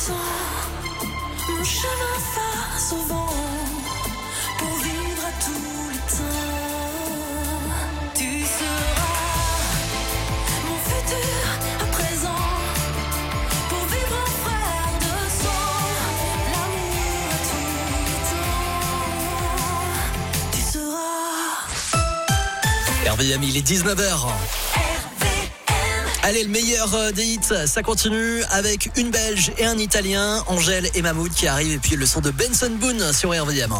sens mon chemin face au vent pour vivre à tous les temps. Tu seras mon futur à présent pour vivre un frère de sang, l'amour à tous les temps. Tu seras RVM, il est 19h. Allez, le meilleur des hits, ça continue avec une Belge et un Italien, Angèle et Mahmoud qui arrivent, et puis le son de Benson Boone sur RVM.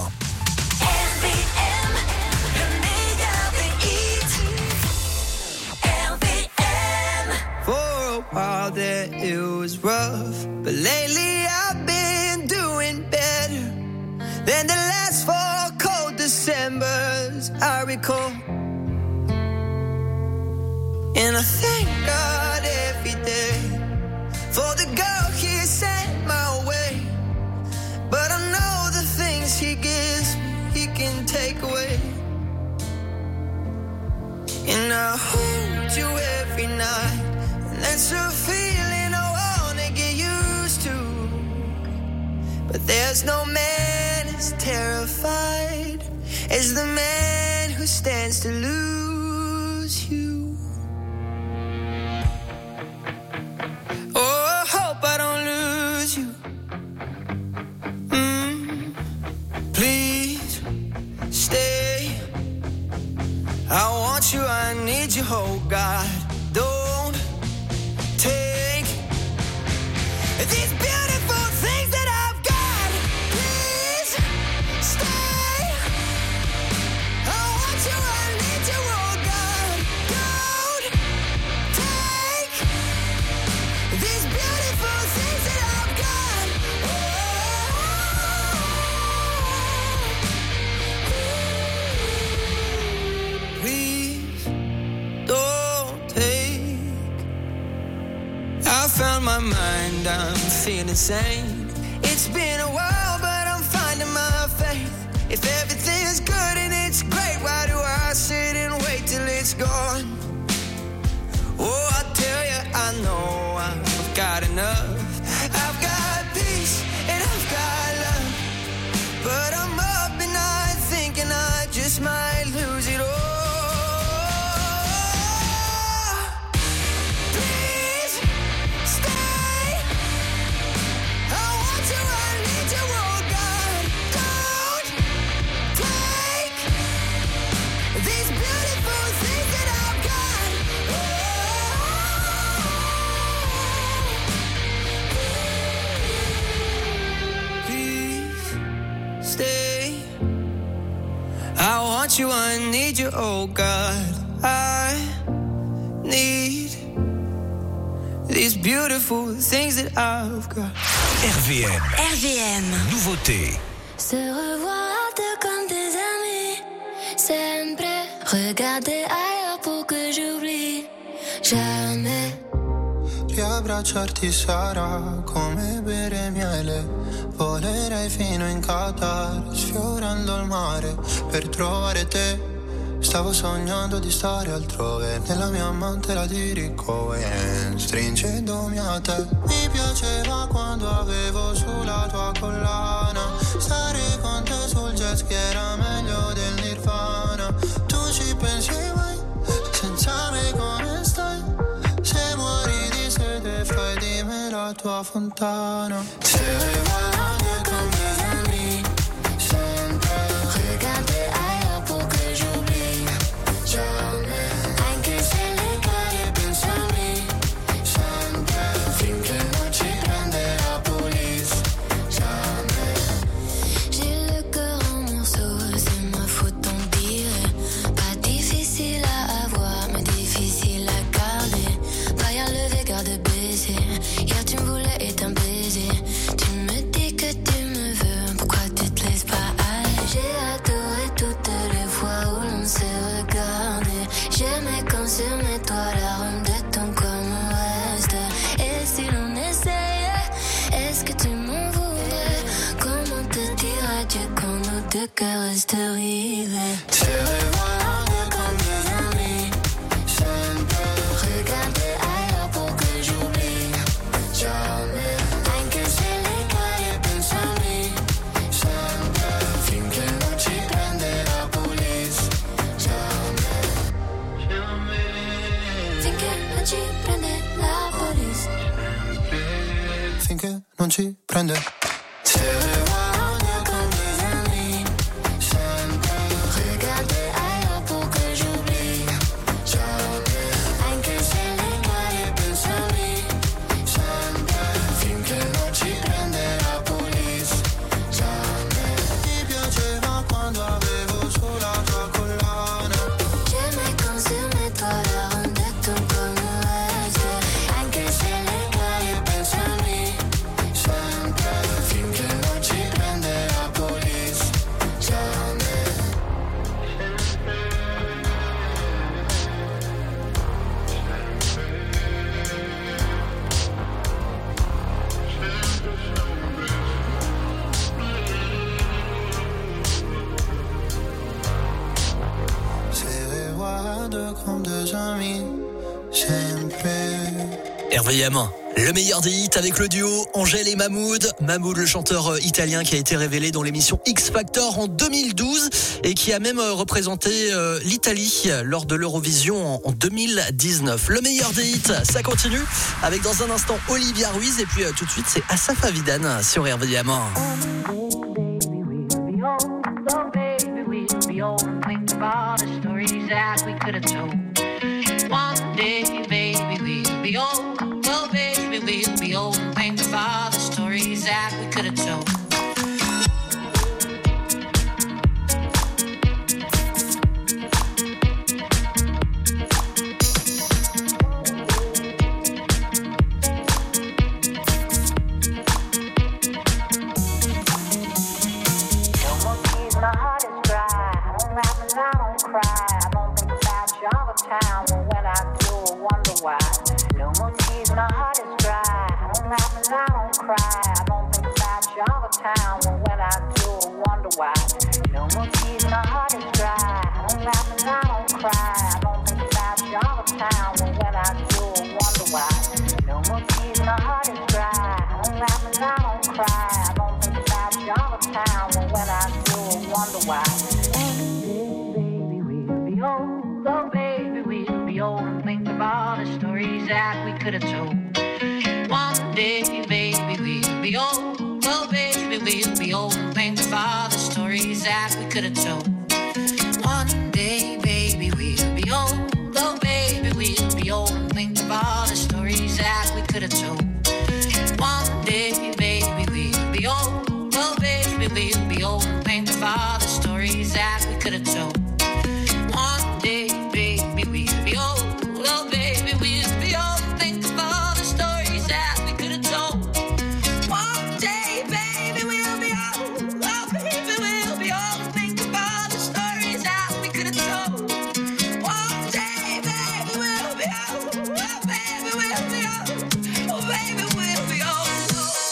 For a while there it was rough, but lately I've been doing better than the last 4 cold Decembers I recall. And I thank God every day for the girl He sent my way. But I know the things He gives me, He can take away. And I hold you every night, and that's a feeling I wanna get used to. But there's no man as terrified as the man who stands to lose you. Oh, I hope I don't lose you. Please stay. I want you, I need you, oh God. Don't take these beautiful things that I've got. Please stay. I want you, I need you, oh God. Don't take these beautiful things that I've got. Please don't take. I found my mind, I'm feeling sane. It's been a while, but I'm finding my faith. If everything's good and it's great, why do I sit and wait till it's gone? Oh, I tell you, I know I've got enough. I've got peace and I've got love, but I'm up and I thinking I just might lose it all. Please stay. I want you, I need you, oh God. Don't take these beautiful things that I've got. Please stay. I want you, I need you, oh God. I need these beautiful things that I've got. RVM. Nouveauté. Se revoir deux comme des amis, sempre regarder ailleurs pour que j'oublie jamais. Riabbracciarti sarà come bere miele. Volerei fino in Qatar, sfiorando il mare per trovare te. Stavo sognando di stare altrove, nella mia mantera di Ricohen, stringendomi a te. Mi piaceva quando avevo sulla tua collana, stare con te sul jet ski era meglio del Nirvana. Tu ci pensi mai, senza me come stai? Se muori di sete fai di me la tua fontana. Se regarder comme des amis, sempre regarder ailleurs pour que j'oublie jamais. Anche se le cade pensami, sempre finché non ci prende la police, jamais. J'ai le cœur en morceaux, c'est ma faute d'en dire. Pas difficile à avoir, mais difficile à garder. Pas levé, garde baiser. Hier tu me voulais et t'un baiser. Tu me dis que tu me veux, pourquoi tu te laisses pas aller? J'ai adoré toutes les fois où l'on s'est regardé. J'aimais quand sur mes toits l'arôme de ton corps me reste. Et si l'on essayait, est-ce que tu m'en voudrais? Comment te dire adieu quand nos deux cœurs restent rivés? Se regarder comme des amis, sempre Regarder ailleurs pour que j'oublie jamais. Anche se ci prende la police. Finché non ci prende. Se guardo con des amis, sempre regarder ailleurs pour que j'oublie. Jamais, anche se le cade pensami, sempre finché non ci prende la police. Jamais. Ti piaceva quando avevo sulla tua collana. J'aimais quand sur mes toits la rondette un peu mouette. Anche se le cade pensami, sempre finché non ci prende la police. Jamais. Se guardo con des amis, sempre. RVM, le meilleur des hits avec le duo Angèle et Mahmoud. Mahmoud, le chanteur italien qui a été révélé dans l'émission X Factor en 2012 et qui a même représenté l'Italie lors de l'Eurovision en 2019. Le meilleur des hits, ça continue avec dans un instant Olivia Ruiz et puis tout de suite c'est Asaf Avidan sur RVM. One day, baby, we'll be old. Oh, baby, we'll be old. Think of all the stories that we could have told. No more tears, my heart is dry. I don't laugh and I don't cry. I don't think about you all the time. But when I do, I wonder why. No more tears, my heart is dry. I don't laugh and I don't cry. I don't think about you all the time. But when I do, I wonder why. No more tears, my heart is dry. I don't laugh and I don't cry. I don't think about you all the time. But when I do, I wonder why. No more tears, my heart is dry. I don't laugh and I don't cry. I don't think about you all the time. But when I do, I wonder why. Baby, we'll be old. Oh, baby, we'll be old. And think of all the stories that we could have told. One day, baby, we'll be old. Oh, baby, we'll be old. And think of all the stories that we could have told. One day, baby, we'll be old. Oh, baby, we'll be old. And think of all the stories that we could have told. One day, baby, we'll be old. Oh, baby, we'll be old. And think of all the stories that we could have told. One day, baby, we'll be old. Oh, baby, we'll be old. Think of all the stories that we could have told. One day, baby, we'll be old. Oh, baby, we'll be old. Think of all the stories that we could have told. One day, baby, we'll be old. Oh, baby, we'll be old. Oh, baby, we'll be old.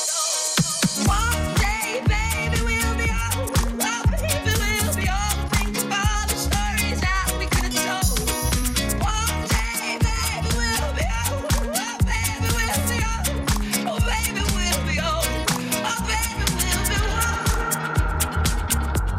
One day, baby, we'll be old. Oh, baby, we'll be old. Think of all the stories that we could have told. One day, baby, we'll be old. Oh, baby, we'll be old. Oh, baby, we'll be old. Oh, baby, we'll be old.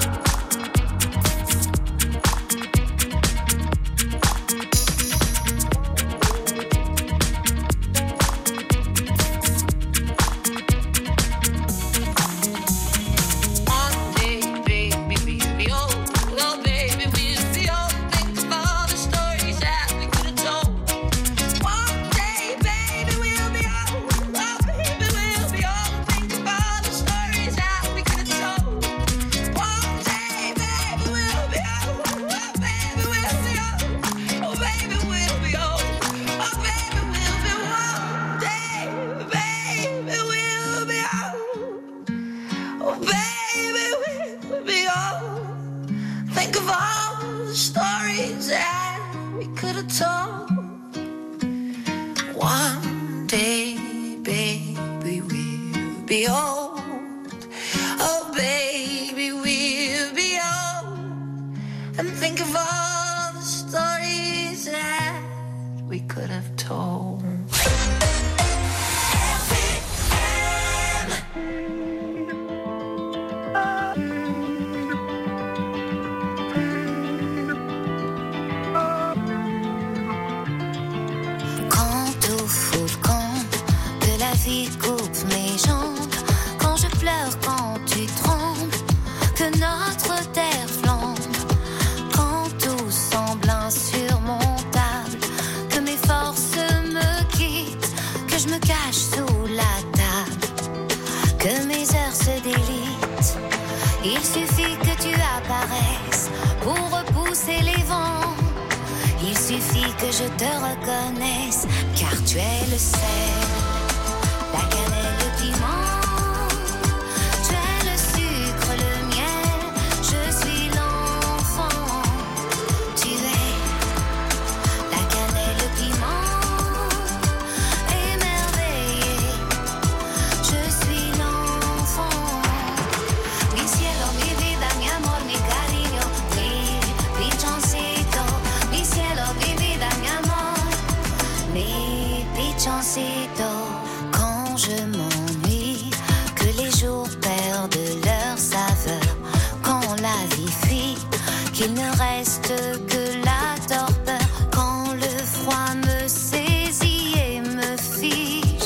One day, baby, we'll be old. Oh, baby, we'll be old. Think of all the stories that we could have told. One day, baby, we'll be old. Oh, baby, we'll be old. Think of all the stories that we could have told. One day, baby, we'll be old. Oh, baby, we'll be old. Oh, baby, we'll be old. Oh, baby, we'll be one day, baby, we'll be old. Oh, baby, we'll be old. Think of all the stories that we could have told. One day, baby, we'll be old. Oh, baby, we'll be old. And think of all the stories that we could have told. Quand vie coupe mes jambes, quand je pleure, quand tu trembles, que notre terre flambe, quand tout semble insurmontable, que mes forces me quittent, que je me cache sous la table, que mes heures se délitent. Il suffit que tu apparaisses pour repousser les vents. Il suffit que je te reconnaisse, car tu es le sel, la cannelle, le piment. Tu es le sucre, le miel, je suis l'enfant. Tu es la cannelle, le piment, émerveillé. Je suis l'enfant. Mi cielo, mi vida, mi amor, mi cariño, mi pichoncito. Mi cielo, mi vida, mi amor, mi pichoncito. Quand je m'ennuie, que les jours perdent leur saveur, quand la vie fuit, qu'il ne reste que la torpeur, quand le froid me saisit et me fige,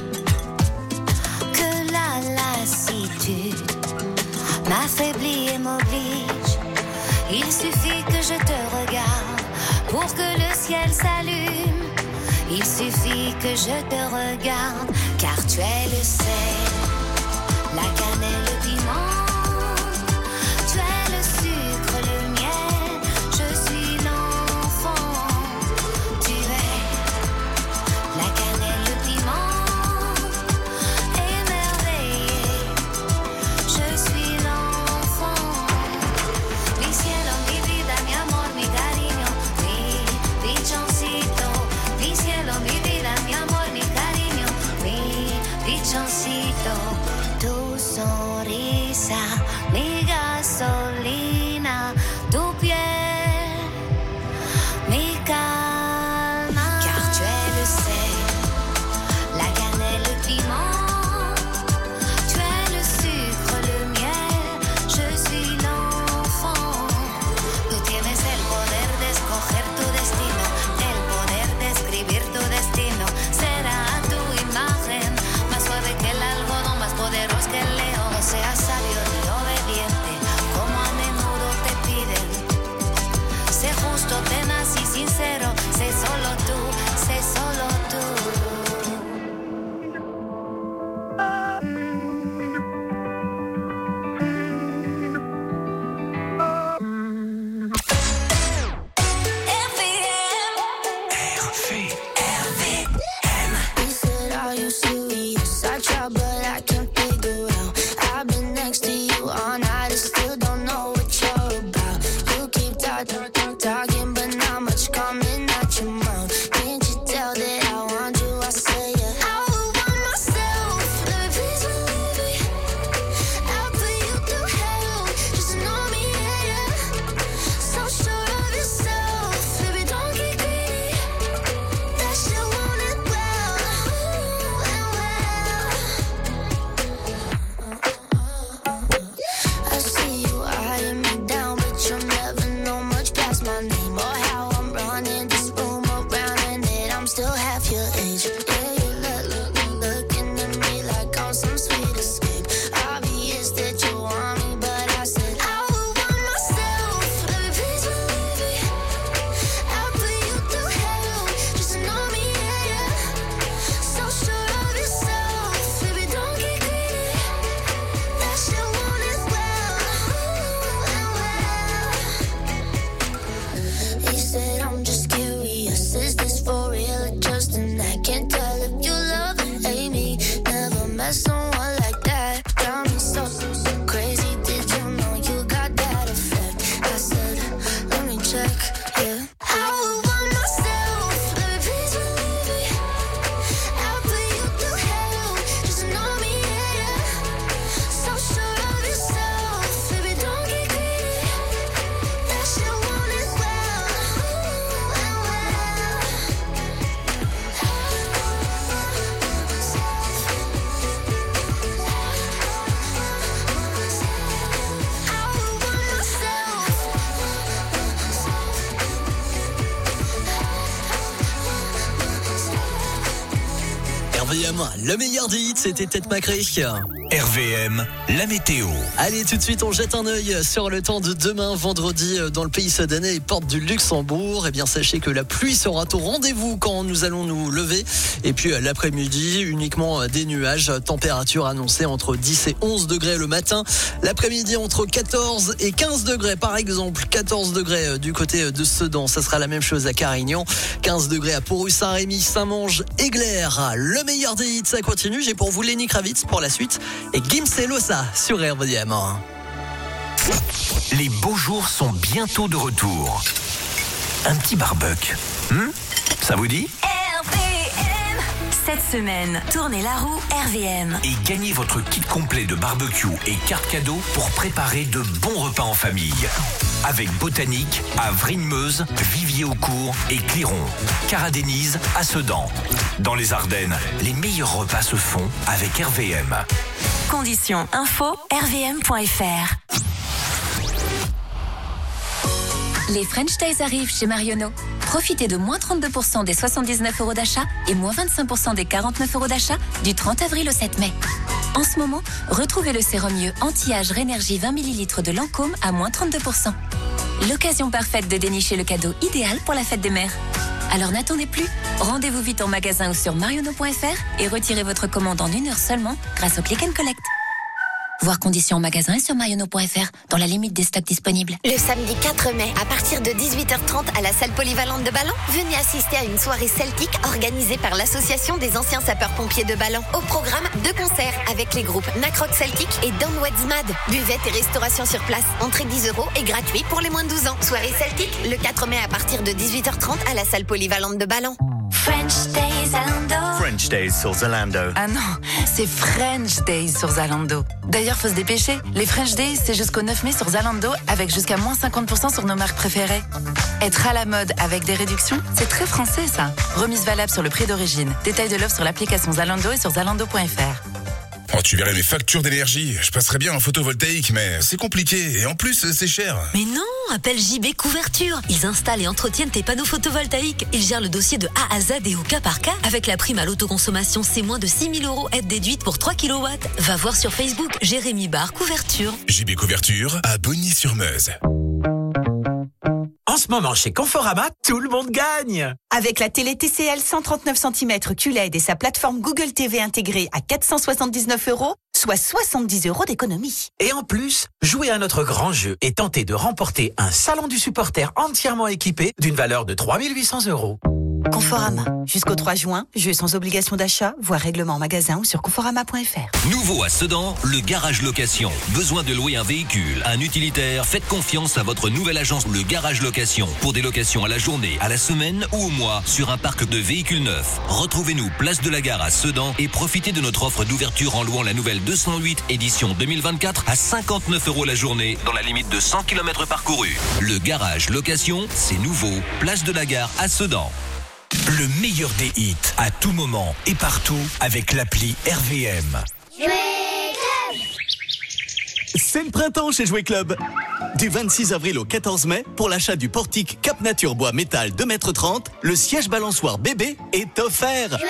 que la lassitude m'affaiblit et m'oblige. Il suffit que je te regarde pour que le ciel s'allume. Il suffit que je te regarde, car tu es le sel, la cannelle, le piment. Tu es le sucre, le miel, je suis l'enfant. Tu es la cannelle, le piment, émerveillé. Je suis l'enfant. Mi cielo, mi vida, mi amor, mi cariño, mi pichoncito. Mi cielo, mi vida, mi amor, mi cariño, mi pichoncito. Tu sonrisa, mi gasolina, tu piel, mi calma. Car tu es le sel, la cannelle, le piment. Tu es le sucre, le miel, je suis l'enfant. Tú tienes el poder de escoger tu destino, el poder de escribir tu destino. Será tu imagen, más suave que el algodón, más poderoso que el león. No seas sabio ni obediente, como a menudo te piden. Sé justo, tenaz y sincero, sé solo tú, sé solo tú. He said, are you serious? I tried, but I can't figure out. I've been next to you all night and still don't know what you're about. You keep talking, but not much coming out your mouth. Can't you tell that I want you? I say, yeah. I would want myself. Let me please believe me. I'll put you through hell. Just to know me, yeah, yeah. So sure of yourself. Baby, don't get greedy. That shit won't end well. I see you eyeing me down, but you'll never know much past my name or how I'm running this room around, and that I'm still half your age. Yeah, you looking at me like I'm some sweet escape. Obvious that you want me, but I said I would want myself. Let me please believe me. I'll put you through hell just to know me, yeah, yeah. So sure of yourself, baby, don't get greedy. That shit won't end well. He said, I'm just curious, is this for real or just an act? Can't tell if RVM, le meilleur des hits, c'était Tête Macré. RVM, la météo. Allez, tout de suite, on jette un œil sur le temps de demain, vendredi, dans le pays Sedanais et porte du Luxembourg. Eh bien, sachez que la pluie sera au rendez-vous quand nous allons nous lever. Et puis, l'après-midi, uniquement des nuages. Température annoncée entre 10 et 11 degrés le matin. L'après-midi, entre 14 et 15 degrés, par exemple. 14 degrés du côté de Sedan. Ça sera la même chose à Carignan. 15 degrés à Pourru, Saint-Rémy, Saint-Mange, Eglaire. Le meilleur des hits, ça continue. J'ai pour vous Lenny Kravitz pour la suite. Et Gims et Losa sur RVM. Les beaux jours sont bientôt de retour. Un petit barbecue. Ça vous dit ? RVM. Cette semaine, tournez la roue RVM. Et gagnez votre kit complet de barbecue et carte cadeau pour préparer de bons repas en famille. Avec Botanique à Vrigne-Meuse, Vivier-au-Court et Cliron. Cara-Denise à Sedan. Dans les Ardennes, les meilleurs repas se font avec RVM. Conditions info rvm.fr. Les French Days arrivent chez Marionneau. Profitez de moins 32% des 79 € d'achat et moins 25% des 49 € d'achat du 30 avril au 7 mai. En ce moment, retrouvez le sérum mieux anti-âge Rénergie 20 ml de Lancôme à moins 32%. L'occasion parfaite de dénicher le cadeau idéal pour la fête des mères. Alors n'attendez plus, rendez-vous vite en magasin ou sur marionneau.fr et retirez votre commande en 1 heure seulement grâce au Click and Collect. Voir conditions en magasin et sur marionneau.fr dans la limite des stocks disponibles. Le samedi 4 mai, à partir de 18h30 à la salle polyvalente de Ballon, venez assister à une soirée celtique organisée par l'association des anciens sapeurs-pompiers de Ballon. Au programme, 2 concerts avec les groupes Nacroc Celtic et Don Wadzmad. Buvette et restauration sur place. Entrée 10 € et gratuit pour les moins de 12 ans. Soirée celtique, le 4 mai à partir de 18h30 à la salle polyvalente de Ballon. French Days Zalando. French Days sur Zalando. Ah non, c'est French Days sur Zalando. D'ailleurs, faut se dépêcher. Les French Days, c'est jusqu'au 9 mai sur Zalando avec jusqu'à moins 50% sur nos marques préférées. Être à la mode avec des réductions, c'est très français ça. Remise valable sur le prix d'origine. Détail de l'offre sur l'application Zalando et sur zalando.fr. Oh, tu verrais mes factures d'énergie. Je passerais bien en photovoltaïque, mais c'est compliqué. Et en plus, c'est cher. Mais non, appelle JB Couverture. Ils installent et entretiennent tes panneaux photovoltaïques. Ils gèrent le dossier de A à Z et au cas par cas. Avec la prime à l'autoconsommation, c'est moins de 6 000 € aide déduite pour 3 kW. Va voir sur Facebook, Jérémy Bar Couverture. JB Couverture à Bogny-sur-Meuse. En ce moment, chez Conforama, tout le monde gagne. Avec la télé TCL 139 cm QLED et sa plateforme Google TV intégrée à 479 €, soit 70 € d'économie. Et en plus, jouez à notre grand jeu et tentez de remporter un salon du supporter entièrement équipé d'une valeur de 3 800 €. Conforama. Jusqu'au 3 juin, jeu sans obligation d'achat, voire règlement en magasin ou sur conforama.fr. Nouveau à Sedan, le garage location. Besoin de louer un véhicule, un utilitaire? Faites confiance à votre nouvelle agence, le garage location. Pour des locations à la journée, à la semaine ou au mois, sur un parc de véhicules neufs. Retrouvez-nous place de la Gare à Sedan et profitez de notre offre d'ouverture en louant la nouvelle 208 édition 2024 à 59 € la journée, dans la limite de 100 km parcourus. Le garage location, c'est nouveau. Place de la Gare à Sedan. Le meilleur des hits, à tout moment et partout, avec l'appli RVM. C'est le printemps chez Jouet Club. Du 26 avril au 14 mai, pour l'achat du portique Cap Nature Bois Métal 2,30 m, le siège balançoire bébé est offert.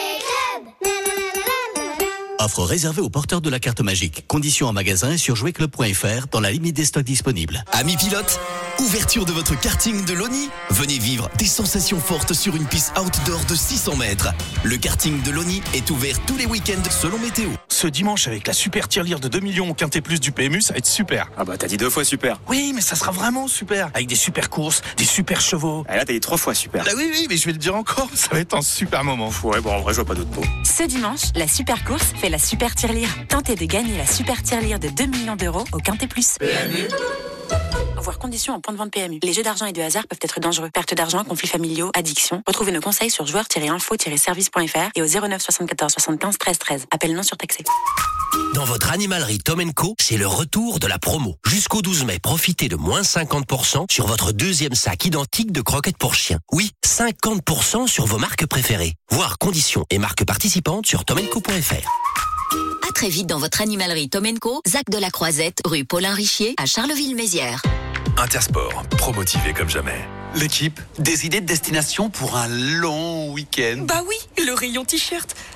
Offre réservée aux porteurs de la carte magique. Conditions en magasin et sur jouetclub.fr dans la limite des stocks disponibles. Amis pilotes, ouverture de votre karting de l'ONI. Venez vivre des sensations fortes sur une piste outdoor de 600 mètres. Le karting de l'ONI est ouvert tous les week-ends selon météo. Ce dimanche, avec la super tirelire de 2 millions au Quintet Plus du PMU, ça va être super. Ah bah t'as dit 2 fois super. Oui, mais ça sera vraiment super. Avec des super courses, des super chevaux. Ah là t'as dit 3 fois super. Ah oui, mais je vais le dire encore, ça va être un super moment. Ouais, bon en vrai je vois pas d'autre mot. Ce dimanche, la super course fait la super tirelire. Tentez de gagner la super tirelire de 2 millions € au Quintet Plus. PMU. Voir conditions en point de vente PMU. Les jeux d'argent et de hasard peuvent être dangereux. Perte d'argent, conflits familiaux, addiction. Retrouvez nos conseils sur joueurs-info-service.fr et au 09 74 75 13 13. Appel non surtaxé. Dans votre animalerie Tom & Co, c'est le retour de la promo. Jusqu'au 12 mai, profitez de moins 50% sur votre deuxième sac identique de croquettes pour chiens. Oui, 50% sur vos marques préférées. Voir conditions et marques participantes sur tomandco.fr. À très vite dans votre animalerie Tom & Co, Zac de la Croisette, rue Paulin Richier à Charleville-Mézières. Intersport, promotivé comme jamais. L'équipe, des idées de destination pour un long week-end. Bah oui, le rayon t-shirt.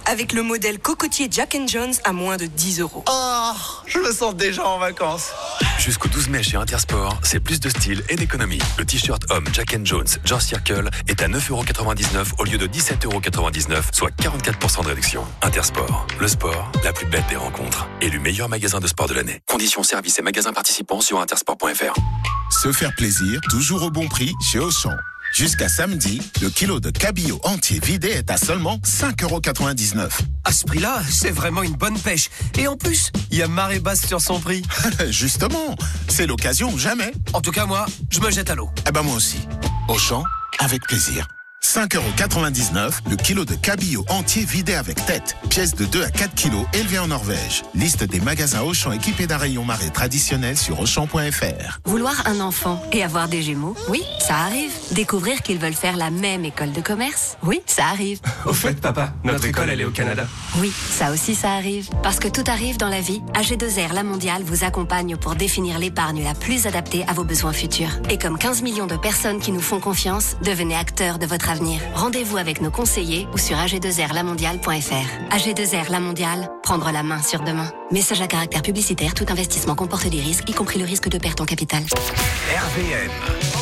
avec le modèle cocotier Jack & Jones à moins de 10 €. Oh, je me sens déjà en vacances. Jusqu'au 12 mai chez Intersport, c'est plus de style et d'économie. Le t-shirt homme Jack & Jones George Circle est à 9,99 € au lieu de 17,99 €, soit 44% de réduction. Intersport, le sport, la plus belle des rencontres. Élu meilleur magasin de sport de l'année. Conditions, services et magasins participants sur intersport.fr. Se faire plaisir, toujours au bon prix chez Auchan. Jusqu'à samedi, le kilo de cabillaud entier vidé est à seulement 5,99 €. À ce prix-là, c'est vraiment une bonne pêche. Et en plus, il y a marée basse sur son prix. Justement, c'est l'occasion jamais. En tout cas, moi, je me jette à l'eau. Eh ben moi aussi. Auchan, avec plaisir. 5,99 € le kilo de cabillaud entier vidé avec tête. Pièce de 2 à 4 kilos élevée en Norvège. Liste des magasins Auchan équipés d'un rayon marée traditionnel sur Auchan.fr. Vouloir un enfant et avoir des jumeaux, oui, ça arrive. Découvrir qu'ils veulent faire la même école de commerce, oui, ça arrive. Au fait, papa, notre école, elle est au Canada. Oui, ça aussi, ça arrive. Parce que tout arrive dans la vie, AG2R La Mondiale vous accompagne pour définir l'épargne la plus adaptée à vos besoins futurs. Et comme 15 millions de personnes qui nous font confiance, devenez acteurs de votre avenir. Rendez-vous avec nos conseillers ou sur ag2rlamondiale.fr. AG2R La Mondiale, prendre la main sur demain. Message à caractère publicitaire, tout investissement comporte des risques, y compris le risque de perte en capital. RVM.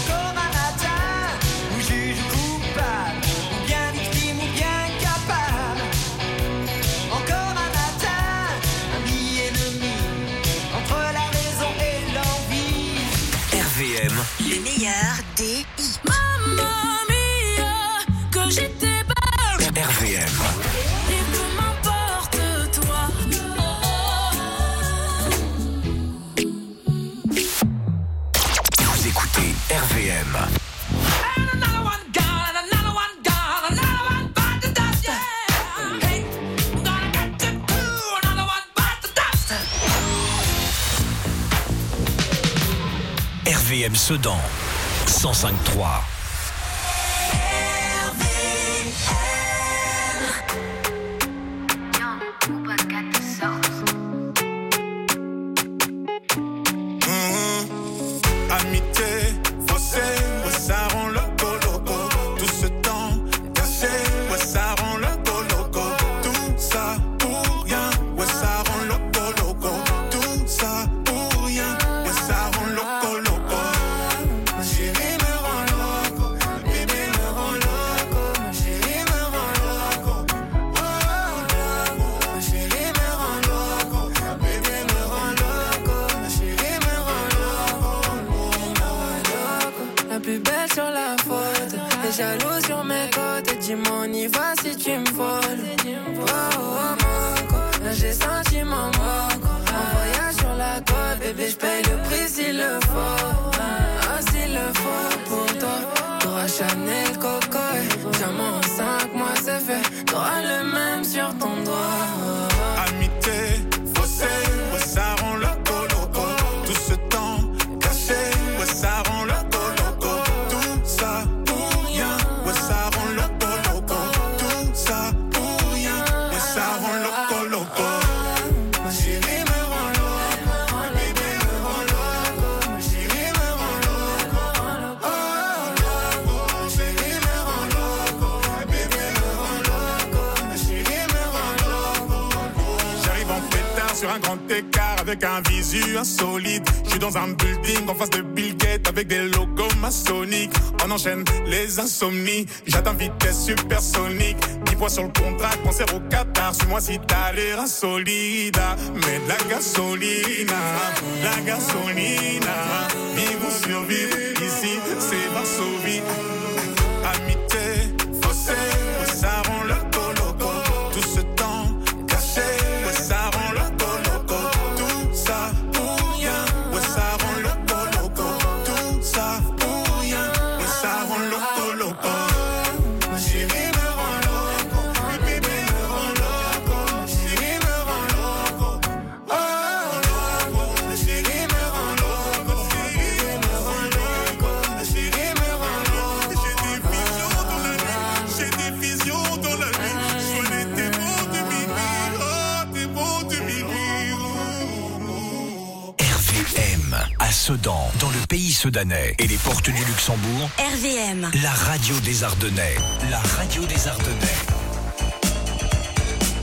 RVM. Le meilleur des j'étais belle. RVM. Et peu m'importe toi. Vous écoutez RVM. RVM Sedan 105.3. Amitié, faussé, ouais, ça rend loco loco. Tout ce temps caché, ouais, ça rend loco loco. Tout ça pour rien, ouais, ça rend loco loco. Tout ça pour rien, ouais, ça rend loco loco. Ma chérie me rend loco, ma bébé me rend loco. Ma chérie me rend loco, oh loco. Ma chérie me rend loco, ma bébé me rend loco. Ma chérie me rend loco. La plus belle sur la photo, les jaloux sur mes côtes. Dis-moi on y va si tu me voles. Oh oh Moco, là j'ai senti mon moco. En voyage sur la côte, bébé j'paye le prix s'il le faut. Ah s'il le faut pour toi. T'auras Chanel, Coco et diamant en 5 mois c'est fait. T'auras le même sur ton doigt. Amitié, faussé, ouais, ça rend loco loco. Tout ce temps caché, ouais, ça rend loco loco. Tout ça pour rien, ouais, ça rend loco loco. Tout ça pour rien, ouais, ça rend loco loco. Ma chérie me rend loco, ma bébé me rend loco. Ma chérie me rend loco, oh loco. Ma chérie me rend loco, ma bébé me rend loco. Ma chérie me rend loco. J'arrive en pétard sur un grand écart avec un visu insolite. Je suis dans un building en face de Bill Gates avec des logos maçonniques. On enchaîne les insomnies. J'atteins vitesse supersonique. 10 points sur le contrat, concert au Qatar. Suis-moi si t'as l'air insolide. Mais de la gasolina, la gasolina. Vivre survivre ici, c'est Varsovie. Amitié, faussé, ouais, ça rend loco loco. Tout ce temps caché, ouais, ça rend loco loco. Tout ça pour rien, ouais, ça rend loco loco. Tout ça pour rien, ouais, ça rend loco loco. Ma chérie me rend loco, ma bébé me rend loco. Ma chérie me rend loco, oh loco. Ma chérie me rend loco, ma chérie me rend loco. Ma chérie me rend loco. J'ai des visions dans la nuit, j'ai des visions dans la nuit. Je connais tes mots de minuit, oh, tes mots de minuit. RVM à Sedan, dans le pays sedanais et les portes du Luxembourg. RVM. La radio des Ardennais. La radio des Ardennais.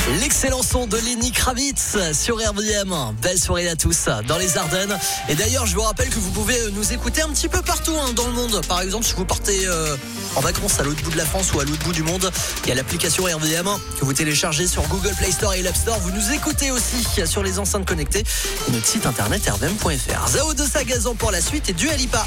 L'excellent son de Lenny Kravitz sur RVM. Belle soirée à tous dans les Ardennes. Et d'ailleurs, je vous rappelle que vous pouvez nous écouter un petit peu partout dans le monde. Par exemple, si vous partez en vacances à l'autre bout de la France ou à l'autre bout du monde, il y a l'application RVM que vous téléchargez sur Google Play Store et l'App Store. Vous nous écoutez aussi sur les enceintes connectées et notre site internet rvm.fr. Zao de Sagazan pour la suite et Dua Lipa.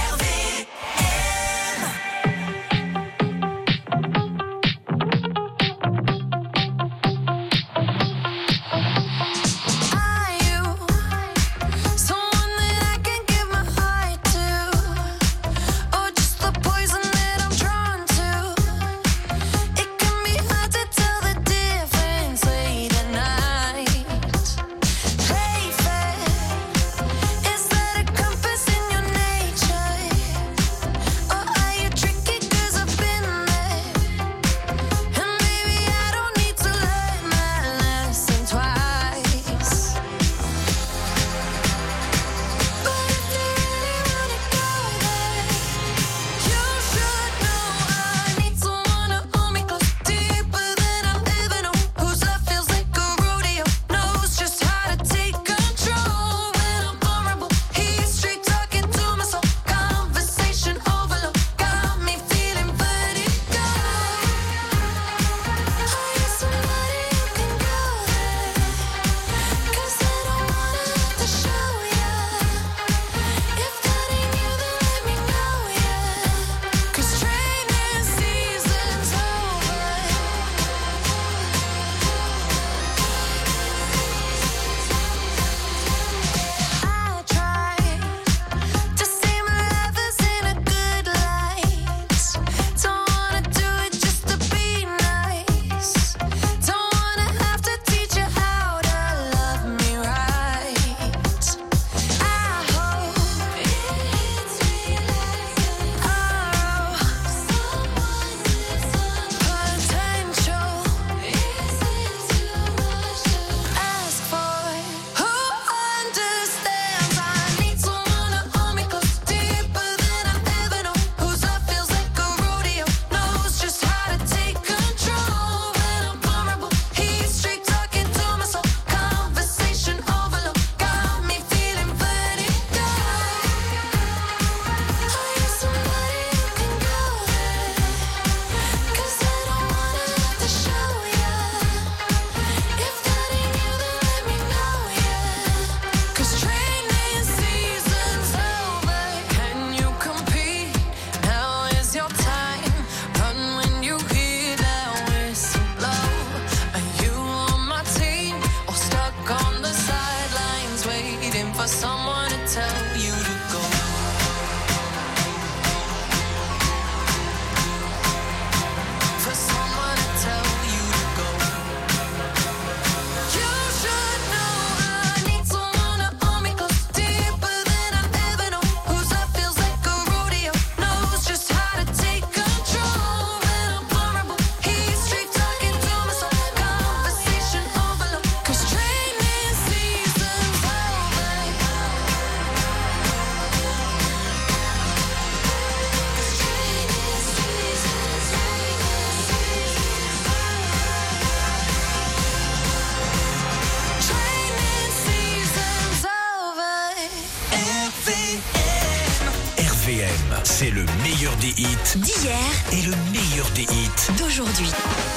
C'est le meilleur des hits d'hier et le meilleur des hits d'aujourd'hui.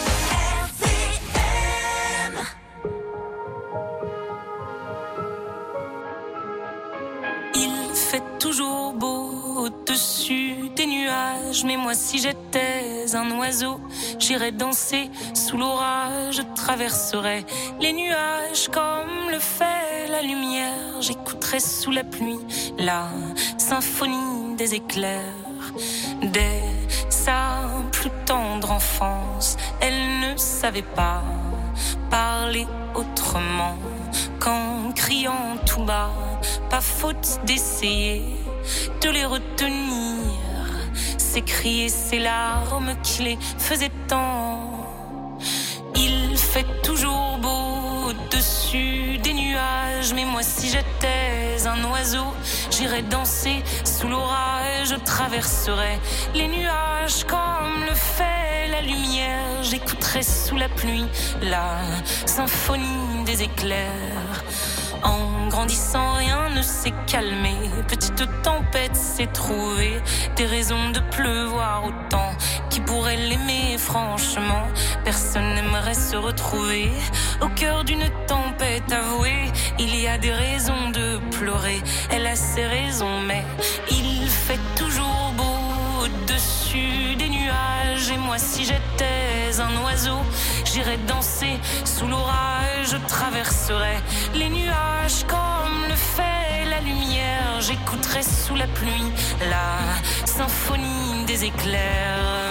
Il fait toujours beau au-dessus des nuages, mais moi si j'étais un oiseau, j'irais danser sous l'orage, je traverserais les nuages comme le fait la lumière, j'écouterais sous la pluie la symphonie des éclairs. Dès sa plus tendre enfance, elle ne savait pas parler autrement qu'en criant tout bas. Pas faute d'essayer de les retenir, ces cris et ces larmes qui les faisaient tant. Il fait toujours beau au-dessus des nuages, mais moi si j'étais un oiseau, j'irai danser sous l'orage, je traverserai les nuages comme le fait la lumière, j'écouterai sous la pluie la symphonie des éclairs. En grandissant, rien ne s'est calmé. Petite tempête s'est trouvée. Des raisons de pleuvoir autant. Qui pourrait l'aimer, franchement? Personne n'aimerait se retrouver au cœur d'une tempête avouée. Il y a des raisons de pleurer. Elle a ses raisons, mais il fait toujours beau au-dessus des nuages. Et moi, si j'étais un oiseau, j'irais danser sous l'orage, je traverserais les nuages comme le fait la lumière. J'écouterais sous la pluie la symphonie des éclairs.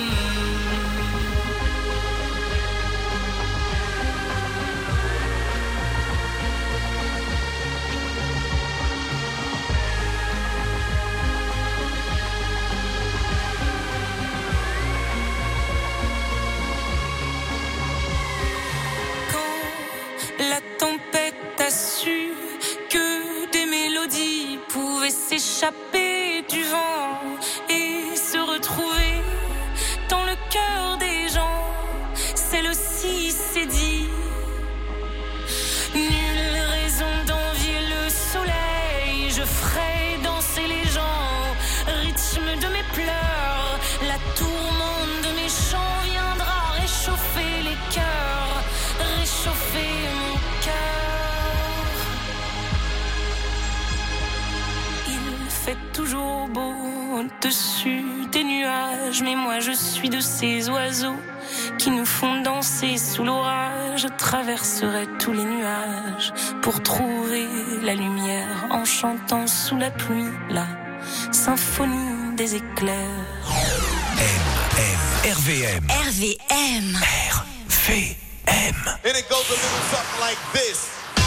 La tempête a su que des mélodies pouvaient s'échapper du vent et se retrouver dans le cœur des gens. Celle aussi s'est dit, nulle raison d'envier le soleil. Je ferai danser les gens au rythme de mes pleurs. La tourmente de mes chants viendra réchauffer les cœurs, réchauffer mon cœur. Il fait toujours beau au-dessus des nuages, mais moi je suis de ces oiseaux qui nous font danser sous l'orage. Je traverserai tous les nuages pour trouver la lumière en chantant sous la pluie la symphonie des éclairs. RVM. RVM. RVM. And it goes a little something like this.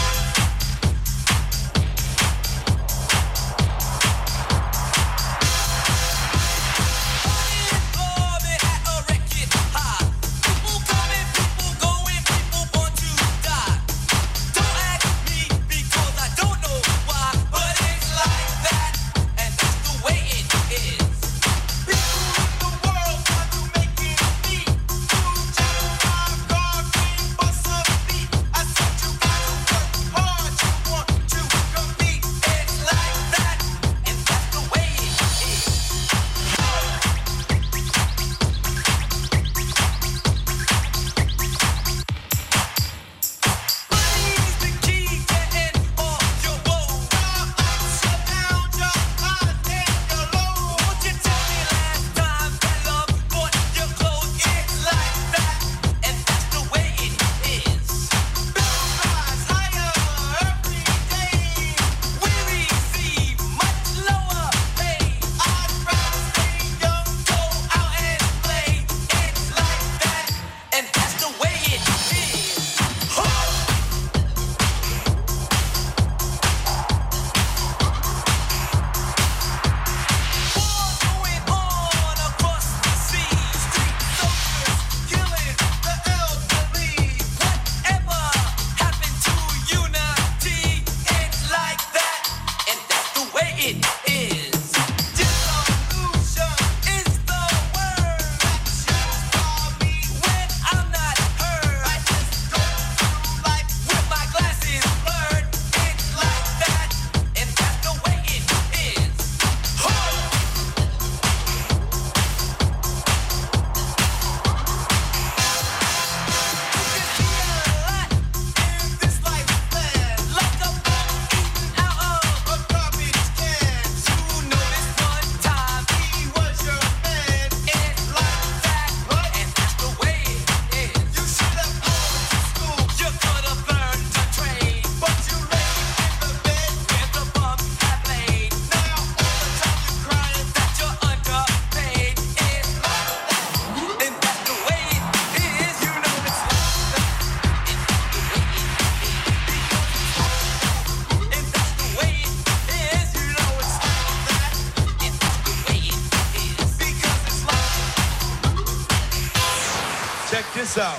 this out.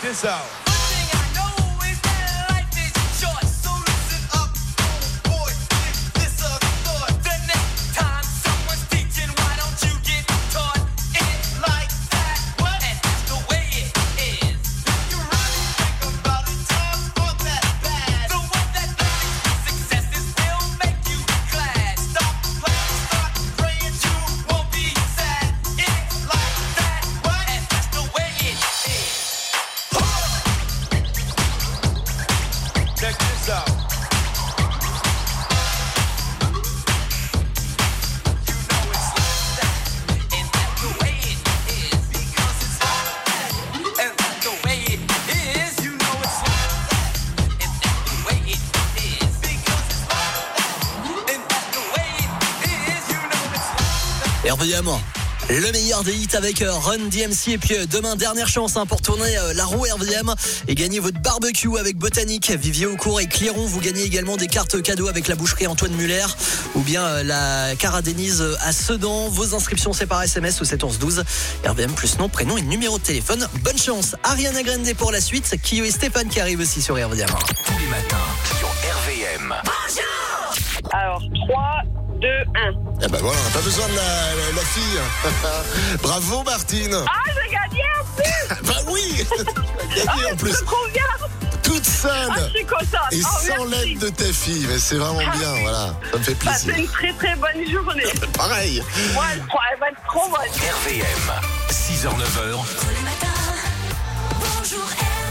this out. RVM, le meilleur des hits avec Run DMC. Et puis demain, dernière chance pour tourner la roue RVM et gagner votre barbecue avec Botanique, Vivier Aucourt et Cliron. Vous gagnez également des cartes cadeaux avec la boucherie Antoine Muller ou bien la Cara Denise à Sedan. Vos inscriptions, c'est par SMS au 711-12. RVM plus nom, prénom et numéro de téléphone. Bonne chance. Ariana Grande pour la suite. Kyo et Stéphane qui arrivent aussi sur RVM. Tous les matins sur RVM. Bonjour. Alors, 3, 2, 1. Eh ben voilà, on n'a pas besoin de la fille. Bravo Martine. Ah, j'ai gagné en plus. Bah oui, tu as gagné en plus. Trop bien. Toute seule. Ah, je suis contente. Et sans l'aide de ta fille, mais c'est vraiment bien, voilà. Ça me fait plaisir. Passez une très très bonne journée. Pareil. Moi, elle va être trop bonne. RVM, 6h-9h. Bonjour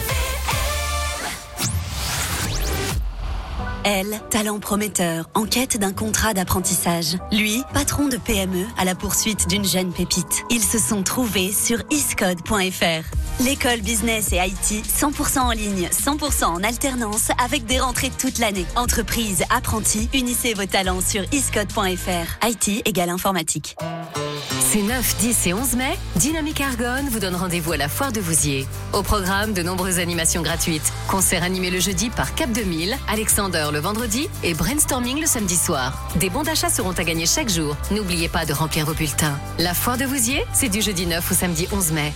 Elle, talent prometteur, en quête d'un contrat d'apprentissage. Lui, patron de PME à la poursuite d'une jeune pépite. Ils se sont trouvés sur iscode.fr. L'école business et IT, 100% en ligne, 100% en alternance, avec des rentrées toute l'année. Entreprise, apprentis, unissez vos talents sur iscode.fr. IT égale informatique. Ces 9, 10 et 11 mai, Dynamique Argonne vous donne rendez-vous à la Foire de Vouziers. Au programme, de nombreuses animations gratuites. Concerts animés le jeudi par Cap 2000, Alexander le vendredi et Brainstorming le samedi soir. Des bons d'achat seront à gagner chaque jour. N'oubliez pas de remplir vos bulletins. La Foire de Vouziers, c'est du jeudi 9 au samedi 11 mai.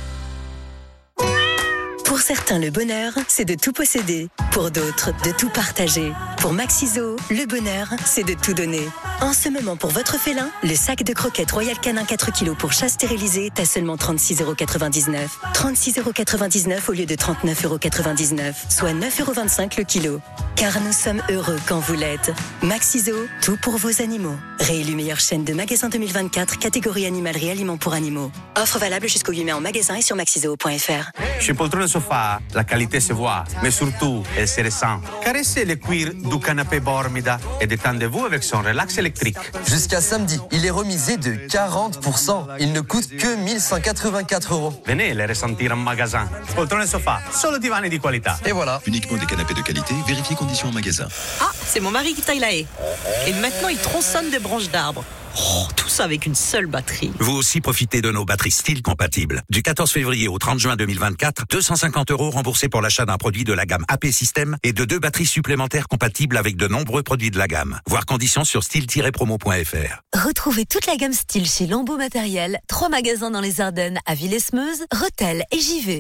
Pour certains, le bonheur, c'est de tout posséder. Pour d'autres, de tout partager. Pour Maxiso, le bonheur, c'est de tout donner. En ce moment, pour votre félin, le sac de croquettes Royal Canin 4 kg pour chat stérilisé est à seulement 36,99 €. 36,99 € au lieu de 39,99 €, soit 9,25 € le kilo. Car nous sommes heureux quand vous l'êtes. Maxiso, tout pour vos animaux. Réélu meilleure chaîne de magasins 2024, catégorie animalerie aliments pour animaux. Offre valable jusqu'au 8 mai en magasin et sur maxiso.fr. Chez Poltrone Sofa, la qualité se voit, mais surtout, elle se ressent. Caressez le cuir du canapé Bormida et détendez-vous avec son relax électrique. Jusqu'à samedi, il est remisé de 40%. Il ne coûte que 1184 €. Venez le ressentir en magasin. Poltrone Sofa, solo divani di qualità. Et voilà. Uniquement des canapés de qualité, vérifiez conditions en magasin. Ah, c'est mon mari qui taille la haie. Et maintenant, il tronçonne des branches d'arbres. Oh, tout ça avec une seule batterie. Vous aussi profitez de nos batteries Stihl compatibles. Du 14 février au 30 juin 2024, 250 € remboursés pour l'achat d'un produit de la gamme AP System et de 2 batteries supplémentaires compatibles avec de nombreux produits de la gamme. Voir conditions sur stihl-promo.fr. Retrouvez toute la gamme Stihl chez Lambeau Matériel. 3 magasins dans les Ardennes à Villesmeuse, Rethel et Givet.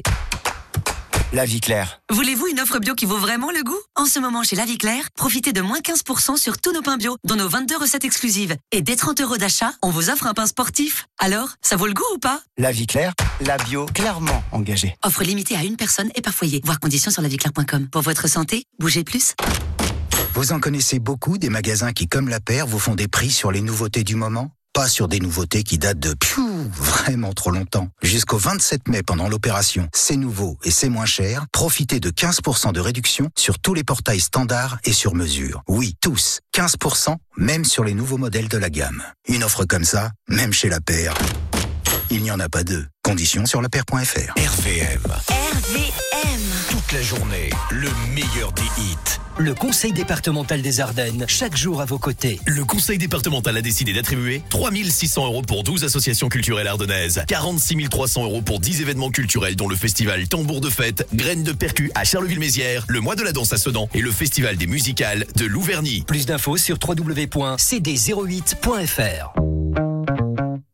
La Vie Claire. Voulez-vous une offre bio qui vaut vraiment le goût ? En ce moment, chez La Vie Claire, profitez de moins 15% sur tous nos pains bio, dont nos 22 recettes exclusives. Et dès 30 € d'achat, on vous offre un pain sportif. Alors, ça vaut le goût ou pas ? La Vie Claire, la bio clairement engagée. Offre limitée à une personne et par foyer. Voir conditions sur lavieclaire.com. Pour votre santé, bougez plus. Vous en connaissez beaucoup des magasins qui, comme La Paire, vous font des prix sur les nouveautés du moment ? Pas sur des nouveautés qui datent de vraiment trop longtemps. Jusqu'au 27 mai pendant l'opération C'est nouveau et c'est moins cher, profitez de 15% de réduction sur tous les portails standards et sur mesure. Oui, tous. 15%, même sur les nouveaux modèles de la gamme. Une offre comme ça, même chez La Paire, il n'y en a pas deux. Conditions sur lapaire.fr. RVM. RVM. Toute la journée, le meilleur des hits. Le Conseil départemental des Ardennes, chaque jour à vos côtés. Le Conseil départemental a décidé d'attribuer 3 600 € pour 12 associations culturelles ardennaises, 46 300 € pour 10 événements culturels dont le festival Tambour de Fête, Graines de Percu à Charleville-Mézières, le Mois de la Danse à Sedan et le festival des musicales de Louverny. Plus d'infos sur www.cd08.fr.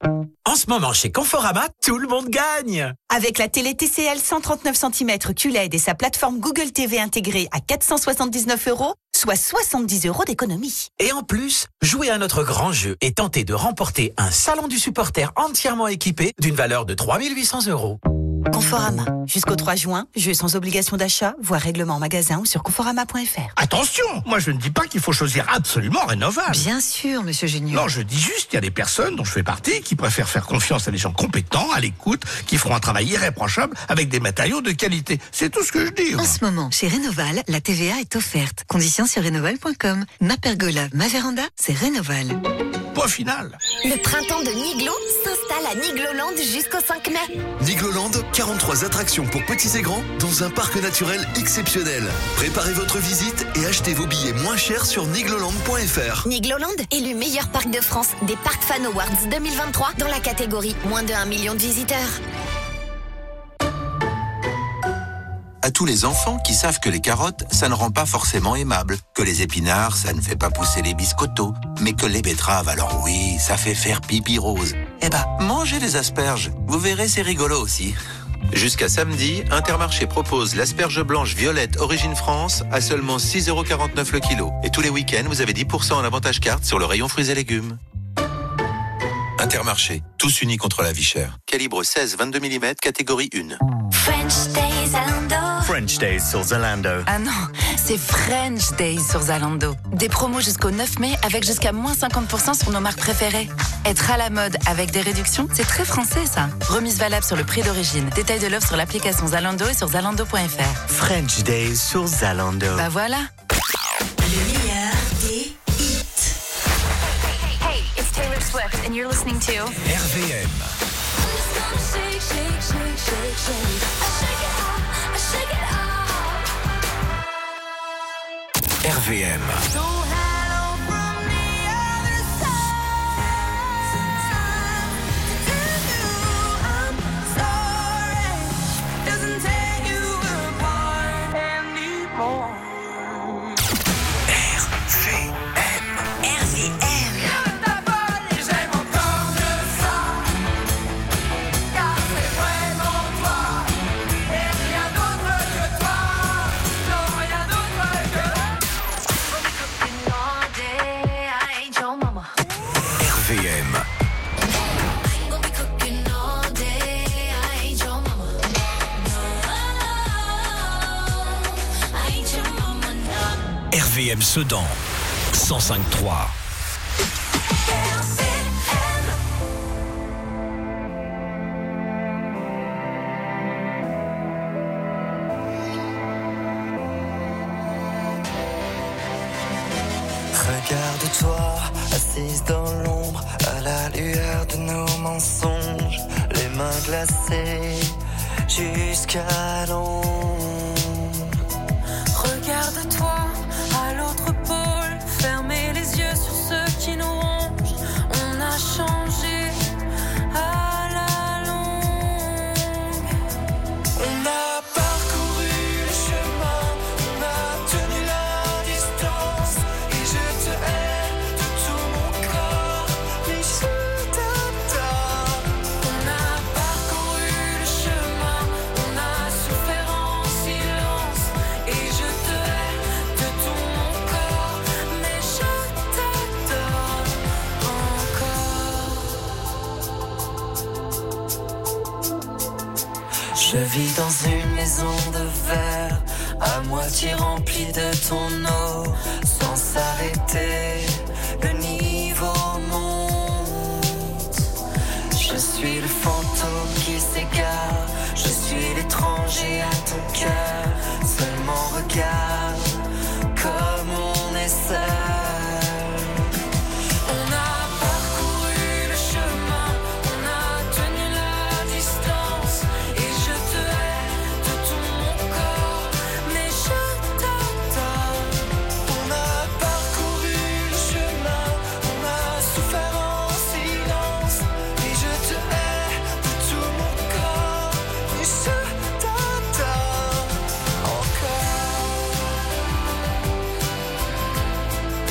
En ce moment, chez Conforama, tout le monde gagne. Avec la télé TCL 139 cm QLED et sa plateforme Google TV intégrée à 479 €, soit 70 € d'économie. Et en plus, jouez à notre grand jeu et tentez de remporter un salon du supporter entièrement équipé d'une valeur de 3 800 €. Conforama. Jusqu'au 3 juin, jeu sans obligation d'achat, voire règlement en magasin ou sur conforama.fr. Attention, moi je ne dis pas qu'il faut choisir absolument Rénoval. Bien sûr, monsieur Junior. Non, je dis juste qu'il y a des personnes dont je fais partie qui préfèrent faire confiance à des gens compétents, à l'écoute, qui feront un travail irréprochable avec des matériaux de qualité. C'est tout ce que je dis. En ce moment, chez Rénoval, la TVA est offerte. Conditions sur rénoval.com. Ma pergola, ma véranda, c'est Rénoval. Point final. Le printemps de Niglo s'installe à Nigloland jusqu'au 5 mai. Nigloland, 43 attractions pour petits et grands dans un parc naturel exceptionnel. Préparez votre visite et achetez vos billets moins chers sur nigloland.fr. Nigloland, élu meilleur parc de France des Parc Fan Awards 2023 dans la catégorie moins de 1 million de visiteurs. À tous les enfants qui savent que les carottes, ça ne rend pas forcément aimable, que les épinards, ça ne fait pas pousser les biscottos, mais que les betteraves, alors oui, ça fait faire pipi rose. Eh ben, mangez les asperges, vous verrez, c'est rigolo aussi. Jusqu'à samedi, Intermarché propose l'asperge blanche violette Origine France à seulement 6,49 € le kilo. Et tous les week-ends, vous avez 10% en avantage carte sur le rayon fruits et légumes. Intermarché, tous unis contre la vie chère. Calibre 16-22 mm, catégorie 1. French Days Zalando. French Days sur Zalando. Ah non, c'est French Days sur Zalando. Des promos jusqu'au 9 mai avec jusqu'à moins 50% sur nos marques préférées. Être à la mode avec des réductions, c'est très français ça. Remise valable sur le prix d'origine. Détail de l'offre sur l'application Zalando et sur zalando.fr. French Days sur Zalando. Bah voilà. Le meilleur des hits. Hey, it's Taylor Swift and you're listening to RVM. RVM. RVM Sedan 105.3. Regarde-toi, assise dans l'ombre, à la lueur de nos mensonges, les mains glacées jusqu'à l'ombre. Regarde-toi à l'autre pôle, fermez les yeux sur ceux qui nous rongent. On a changé à la longue. On a parcouru le chemin, on a tenu la distance, et je te hais de tout mon corps, mais je t'adore. On a parcouru le chemin, on a souffert en silence, et je te hais de tout mon corps, mais je t'adore encore. Je vis dans une maison de verre, à moitié remplie de ton eau, sans s'arrêter, le niveau monte. Je suis le fantôme qui s'égare, je suis l'étranger à ton cœur. Seulement regarde comme on est seul. On a parcouru le chemin, on a tenu la distance, et je te hais de tout mon corps, mais je t'adore. On a parcouru le chemin, on a souffert en silence, et je te hais de tout mon corps, mais je t'adore encore.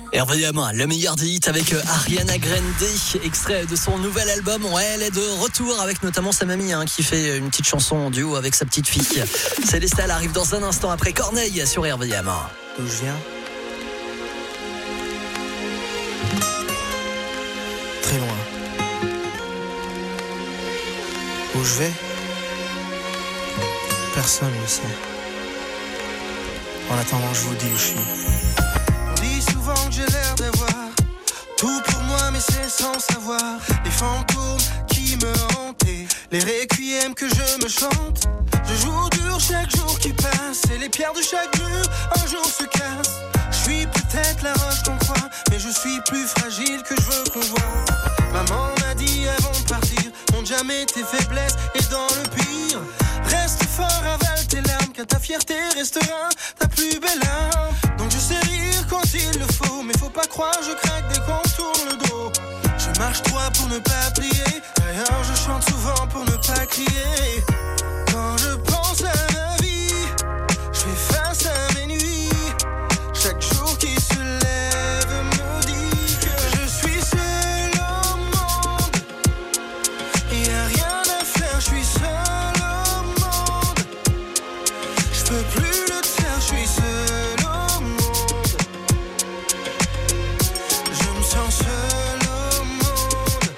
Hervé Hamon, le meilleur des hits avec Ariana Grande, extrait de son nouvel album. Ouais, elle est de retour avec notamment sa mamie qui fait une petite chanson en duo avec sa petite fille. Célestal arrive dans un instant après Corneille sur Hervé Hamon. D'où je viens? Très loin. Où je vais? Personne ne le sait. En attendant, je vous dis où je suis. On dit souvent que j'ai l'air d'avoir tout pour moi, mais c'est sans savoir. Les fantômes qui me hantent, les requiems que je me chante. Je joue dur chaque jour qui passe, et les pierres de chaque mur un jour se cassent. Je suis peut-être la roche qu'on croit, mais je suis plus fragile que je veux qu'on voit. Maman m'a dit avant de partir, montre jamais tes faiblesses, et dans le pire, reste fort, avale tes larmes, car ta fierté restera ta plus belle âme. Donc je sais rire quand il le faut, mais faut pas croire, je craque dès qu'on tourne le dos. Je marche droit pour ne pas plier, d'ailleurs je chante souvent pour ne pas crier. Quand je pense à ma vie, je fais face à mes nuits. Chaque jour qui se lève me dit que je suis seul au monde. Y a rien à faire, je suis seul au monde. Je peux plus le taire, je suis seul au monde. Je me sens seul au monde.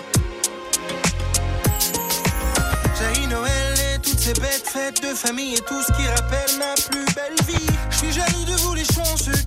J'ai Noël et toutes ces bêtes fêtes de famille et tout ce qui rappelle ma plus belle vie. Je suis jaloux de vous les chanceux